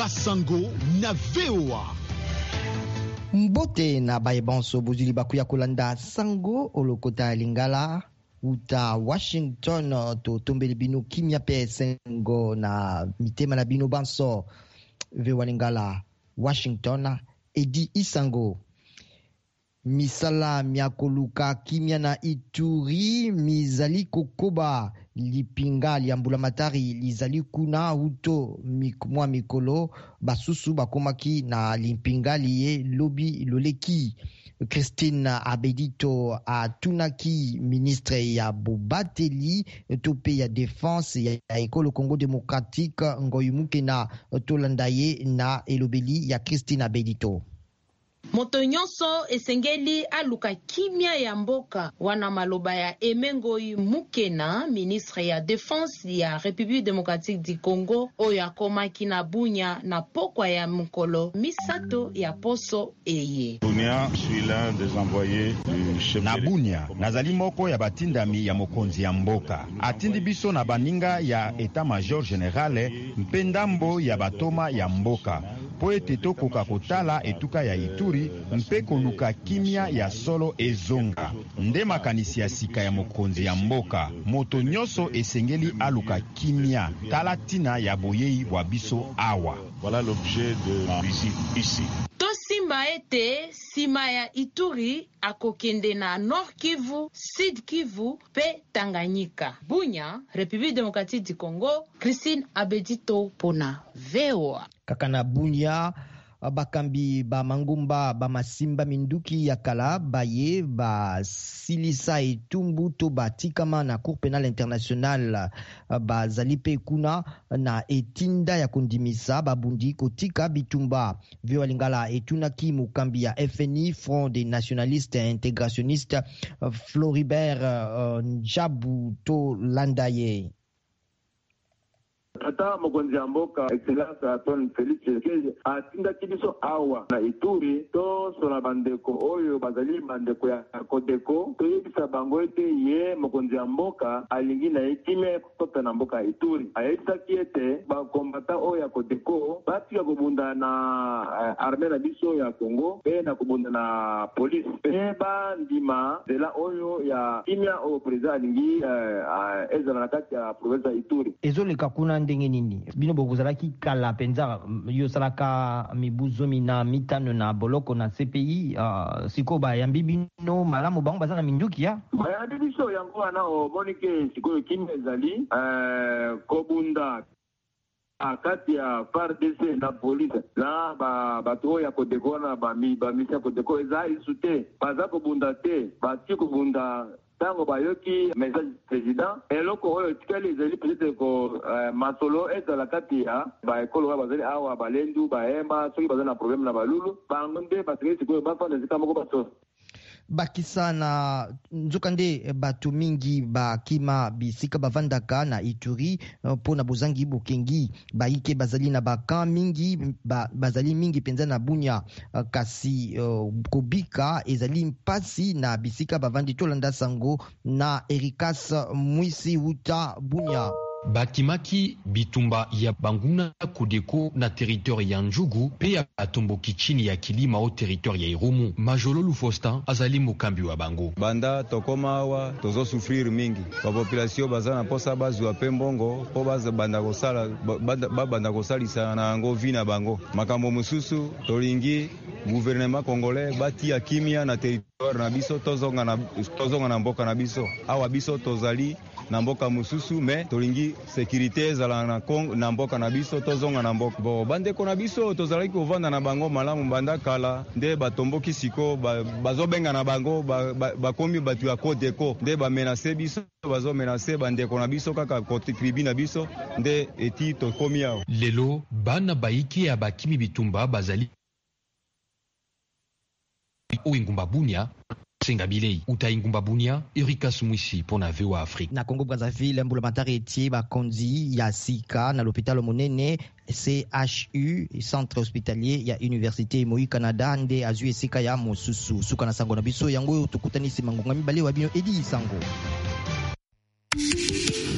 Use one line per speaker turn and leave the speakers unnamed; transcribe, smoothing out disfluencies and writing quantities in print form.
Sango na VOA.
Mbote na bayebanso bozuli bakuya kolanda Sango olokota lingala uta Washington to tombeli bino kimia pe sengo na mitema na bino banso VOA lingala Washington edi isango misala miakoluka kimia na Ituri mizali kokoba lipinga liambula matari lizali kuna uto mwa mikolo basusu bakomaki na limpinga liye lobi loleki. Christine Abedito atunaki ministre ya bobateli tope ya défense ya ekolo Congo démocratique ngoyumuke na tolandaye na elobeli ya Christine Abedito.
Moto nyonso esengeli aluka kimia ya mboka wana maloba ya Emengoi Mukena, ministre ya défense ya République démocratique du Congo oyo akomaki na Bunya na pokwa ya mukolo misato ya poso eye.
Bunya, je suis l'un des envoyés du chef
na Bunya nazali moko ya batindami ya mokonzi ya mboka atindi biso na baninga ya état-major général mpendambo ya batoma ya mboka po ete tokoka kotala etuka ya Ituri mpe koluka kimia ya solo ezonga nde makanisi ya sika ya mokonzi ya mboka. Moto nyonso esengeli aluka kimia tala tina ya boyei wa biso awa.
Voilà l'objet de ma visite ici.
Tosimba ete sima ya Ituri akokende na Nord Kivu, Sud Kivu pe Tanganyika. Bunya, République démocratique du Congo, Christine Abedito pona VOA.
Kaka na Bunya bakambi ba mangumba ba masimba minduki ya kala baye ba silisa etumbu to batikama na Cour pénale internationale ba zalipe kuna na etinda ya kondimisa babundi kotika bitumba. Vio lingala etunaki mukambi ya FNI Front des nationalistes intégrationnistes Floribert Njabu to landaye.
Ata mokonzi ya mboka excellence Antoine Félix Tshisekedi atindaki biso awa na Ituri to sona bandeko oyo bazali bandeko ya Kodeko toyebisa bango ete ye mokonzi ya mboka alingi na ekime kota na mboka ya Ituri. Ayebisaki ete bakombata oyo ya Kodeko batika kobunda na armée na biso ya Congo pe na kobunda na police pe bandima zela oyo ya kimia oyo president alingi ezala na kati ya province ya Ituri.
Ezoleka kuna ndenge nini bino bokozalaki kala penza yo salaka mibuzomi na mitano na boloko na CPI siko bayambi bino malamu bango bazana minduki ya
bayambi biso yango wana omonike sikoyo kimia ezali kobunda kati ya FARDC na police na bato oyo ya Kodeko na bamisi ya Kodeko eza isu te baza kobunda te bati kobunda tango bayoki message président eloko oyo tikali ezali peut-être ko masolo ezala kati ya baekolo oyo bazali awa balendu bahemba soki bazali na problème na balulu bango nde basekeli sikoyo bafanda esika moko baso
bakisa na nzoka nde bato mingi bakima bisika bavandaka na Ituri po na bozangi bokengi baike bazali na bakan mingi bazali mingi penza na Bunya kasi kobika ezali mpasi na bisika bavandi tolanda Sango na Erikas Mwisi uta Bunya.
Bakimaki bitumba ya Banguna Kodeko na territoire ya Njugu pe ya atomboki chini ya Kilima o territoire ya Irumu. Majololu Faustin azali mukambi wa bango.
Banda tokoma awa tozo souffrir mingi. Ba population bazana posa bazwa pe mbongo po baza banda kosala banda kosalisa na ngo vina bango. Makambo mususu tolingi gouvernement congolais bati ya kimia na territoire na biso tozonga na mboka na biso. Awa biso tozali na mboka mususu me tolingi sécurité ezala na Congo na mboka na biso tozonga na mboka bo bandeko na biso tozalaki kovanda na bango malamu banda kala nde batomboki siko bazobenga na bango bakomi batu ya Kodeko nde bamenase biso bazomenase bandeko na biso kaka kote tribu na biso nde eti tokomi awa
lelo bana baiki ya bakimi bitumba bazali Ingumba Bunya Senga Bilei uta Ingumba Bunya Erikas Mwisi pona VOA Afrique.
Na Congo Brazzaville mbula matari etie bakonzi ya sika na l'hôpital monene CHU centre hospitalier ya Université Moi Canada nde azui esika ya mosusu suka na Sango na biso yango tukutanisi mangonga mibale wa bino edi Sango.